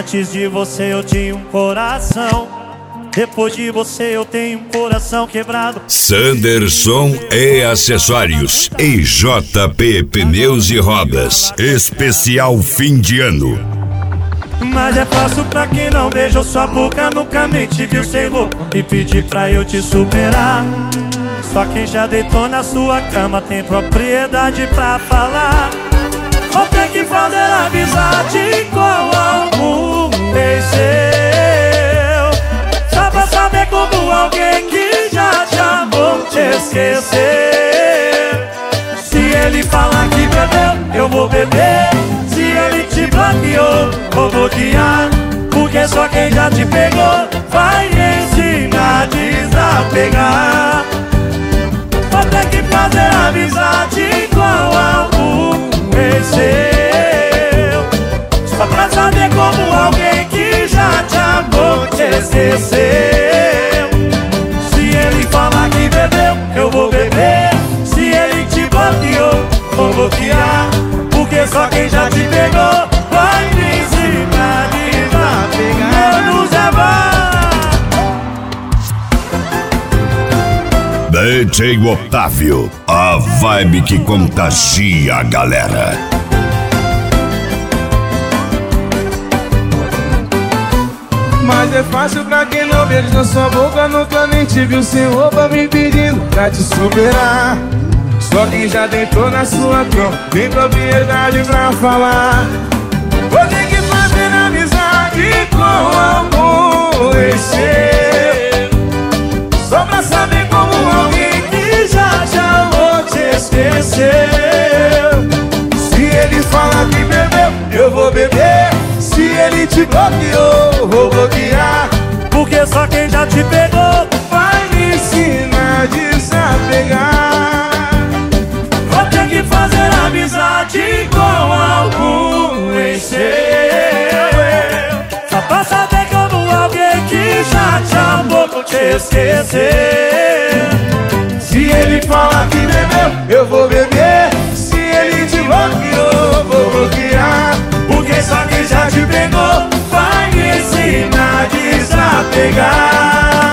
Antes de você eu tinha um coração, depois de você eu tenho um coração quebrado. Sanderson e Acessórios e JP Pneus e Rodas. Especial fim de ano. Mas é fácil pra quem não beijou sua boca, nunca nem te viu sem roupa e pedir pra eu te superar. Só quem já deitou na sua cama tem propriedade pra falar. Vou ter que fazer amizade com algum ex seu, só pra saber como alguém que já te amou te esquecer. Se ele falar que bebeu, eu vou beber. Se ele te bloqueou, vou bloquear. Porque só quem já te pegou vai ensinar a desapegar. Vou ter que fazer amizade com algum ex seu, só pra saber como alguém que já te amou te esqueceu. Se ele falar que bebeu, eu vou beber. Se ele te bloqueou, vou bloquear. Porque só quem já te pegou vai me ensinar a desapegar. Menos é DJ Otávio, a vibe que contagia a galera. Mas é fácil pra quem não beija na sua boca, nunca nem te viu sem roupa, me pedindo pra te superar. Só quem já deitou na sua cama tem propriedade pra falar. Vou ter que fazer amizade com algum ex seu, só pra saber como alguém que já te amou te esqueceu. Se ele falar que bebeu, eu vou beber. Se ele te bloqueou, vou bloquear. porque só quem já te pegou vai me ensinar a desapegar. vou ter que fazer amizade com algum ex seu, só pra saber como alguém que já te amou te esquecer. Se ele falar que bebeu, eu vou beber. Se ele te bloqueou, vou bloquear. Porque só quem já te pegou vai me ensinar a desapegar.